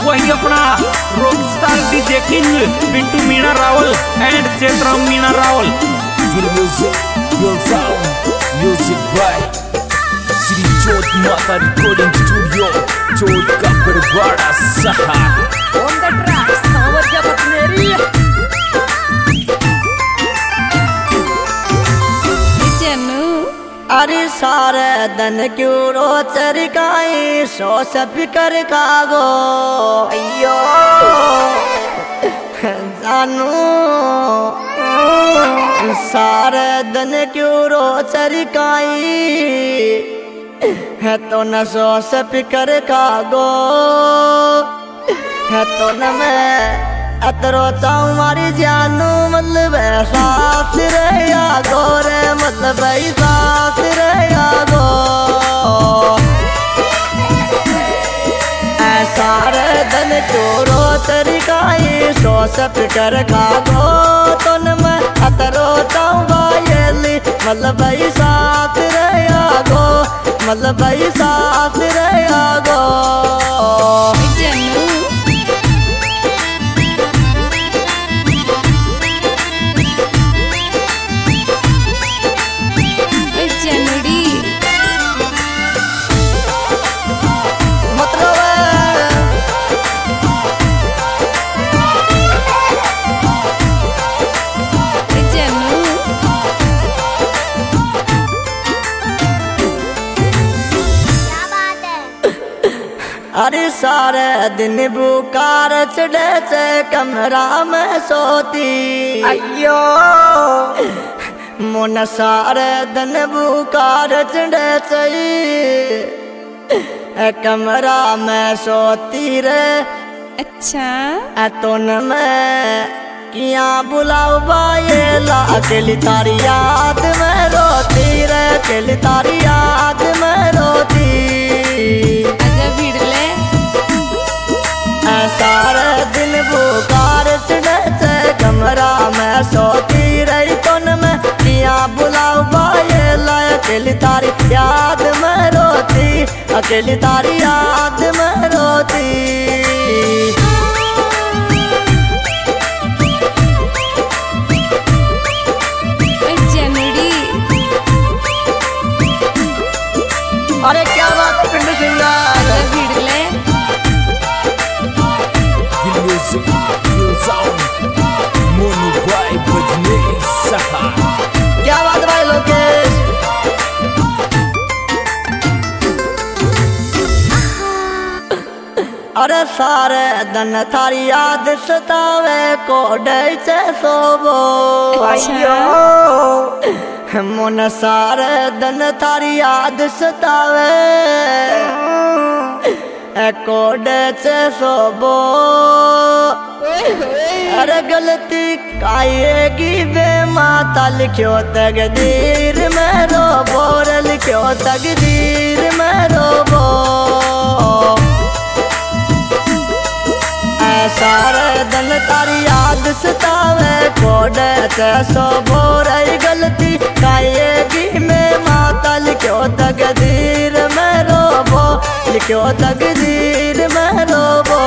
वही अपना rock star DJ king Pintu Meena Rawal and Chetram Meena Rawal. Music by Shri Jot Mata recording studio, जोत का बड़वाड़ा सहा। ऑन द ट्रैक सावरिया बटनेरी। अरे सारे दिन क्यों रो चरकाई सो सब कर कागो अयो जानू सारे दिन क्यों रो चरकाई है तो न सो सब कर कागो है तो न मैं अतरो चाहूँ मारी जानू मतलब साथ रहे गो रे मतलब साथ रहे गो सारे दिन चोरो तरीकाई सो सब कर खागो तो न मैं अतरो चाहूँ बायली मतलब साथ रहे गो मतलब साथ रहे गो। अरे सारे दिन बुकार चढ़े से कमरा में सोती अयो मोन सारे दिन बुकार चढ़े से कमरा में सोती रे। अच्छा तो न मैं किया बुलाऊ बाये ला अकेली तारी याद में रोती रे अकेली तारी याद में रोती। सारे दिन बुखार चढ़े से कमरा में सोती रही तो न मैं किया बुलाऊ बाये ला अकेली तारी याद में रोती अकेली तारी याद में रोती। अरे क्या बात है पिंडू सिंगर क्या बात भाई लोकेश। अरे सारे दिन थारी याद सतावे कोडे से सोबो अयो मोन सारे दिन थारी याद सतावे कोडे से सोबो। अरे गलती काएगी बे माता लिखो तकदीर में रोबो रे लिखो तकदीर में रोबो। सारे दिन तारी याद सतावे कोडे से सोबो रे गलती काएगी में माता लिखो तकदीर में रोबो लिखो तकदीर में रोबो।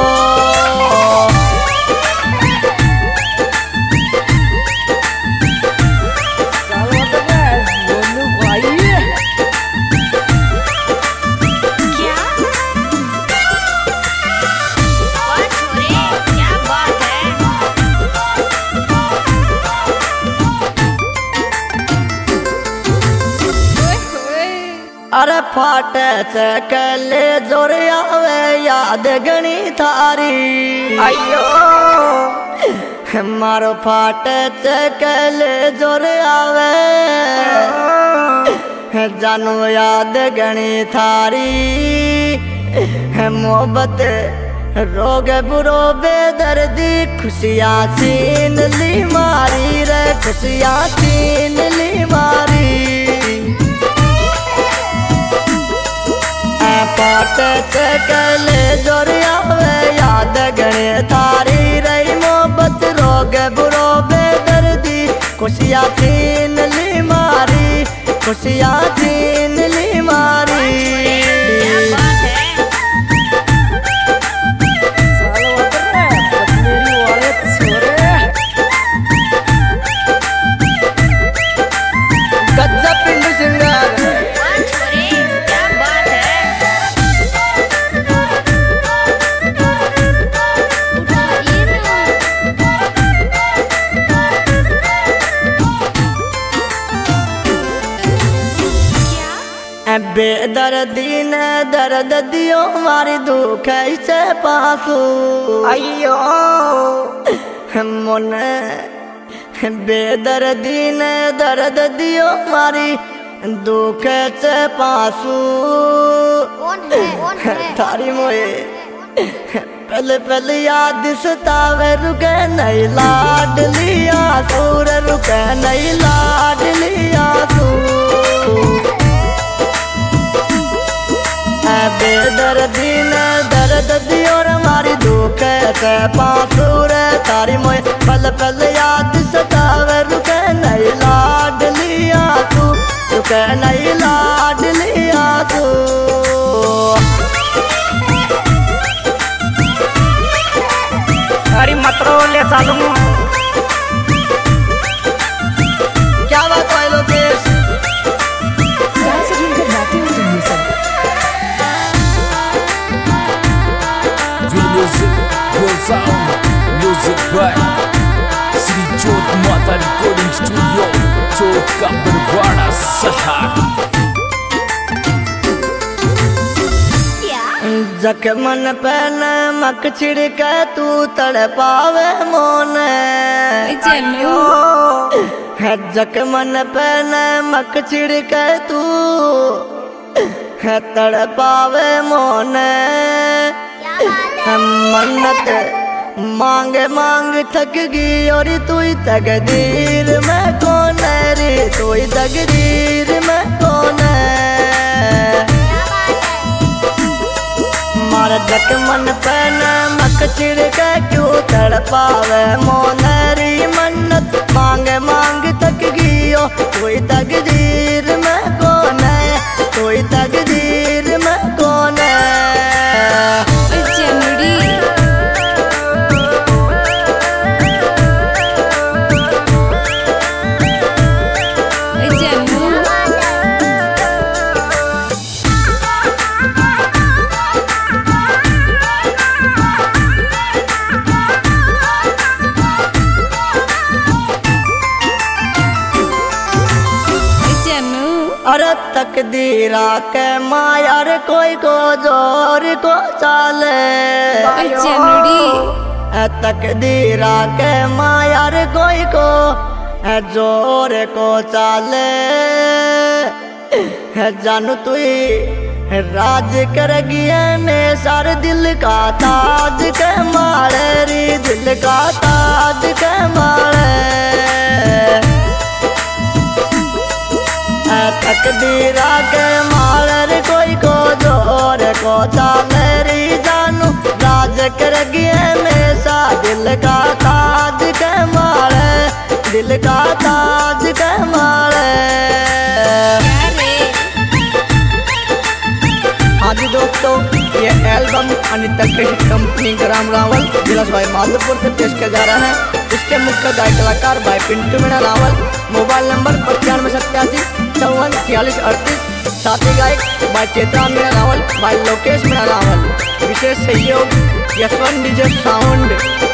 अरे फाटे चकले जोर आवे याद गणी थारी अयो मारो फाटे चकले जोर आवे जानू याद गणी थारी मोहब्बत रोग बुरो बेदर्दी खुशियाँ छीन ली मारी रे खुशियाँ छीन ली मारी। पाटे चकले जोर आवे याद गणे थारी रही मोहब्बत रोग बुरो बेदर्दी खुशियाँ छीन ली मारी खुशियाँ छीन ली मारी। बेदर्दी ने दर्द दियो मारी दुख से पासू अयो मोने बेदर्दी ने दर्द दियो मारी दुख से पासू थारी मोए पहले पहले याद सतावे रुके नहीं लाडलिया सूर रुके नहीं लाडलिया तू बेदर्दी ने दर्द दियो मारी दुख से पासूर तारी मोए पल पल याद सतावे रुके नहीं लाडलिया तू रुके नहीं लाडलिया तू अरे मतरो ले चालू क्या बात है Lokesh Music, good sound, music by Sri Jyot Mata Recording Studio, Chowk ka Barwada Sahar. जखमन पे नमक छिड़क तू तड़पावे मोन है जखमन पे नमक छिड़क तू है तड़पावे मोन मन्नत मांग मांग थक गई और तू तकदीर में कौन रे तू तकदीर में कौन मार जखमन पे नमक छिड़क क्यों तड़पावे मोनरी मन्नत मांग मांग थक गई कोई तकदीर में कौन है कोई तकदीर में कौन है अरे तकदीरा के मायार कोई को जोर को चाले तकदीरा के मायार कोई को जोर को चाले जानू तू राज कर गया में सारे दिल का ताज के मारे री दिल का ताज के मारे तकदीरा के मार कोई को जोर को चाले री जानू राज कर गया में सा दिल का ताज के मारे दिल का ताज के मारे हाँ जी दोस्तों ये एल्बम अनिता क्रिएटिव कंपनी ग्राम रावल जिला भाई माधोपुर से पेश किया जा रहा है। इसके मुख्य गायक कलाकार भाई पिंटू मीणा रावल, मोबाइल नंबर 9587544638, साथी गायक भाई चेतरा मीणा रावल, भाई लोकेश मीणा रावल। विशेष सहयोग यशवंत डीजे साउंड।